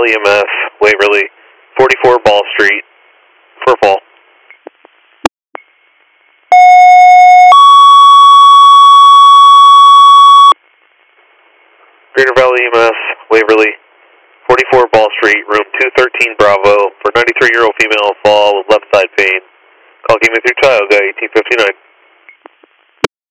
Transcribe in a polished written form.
Valley EMS, Waverly, 44 Ball Street, for fall. Greater Valley EMS, Waverly, 44 Ball Street, room 213 Bravo, for 93-year-old female fall with left side pain. Call came in through Tioga, 1859.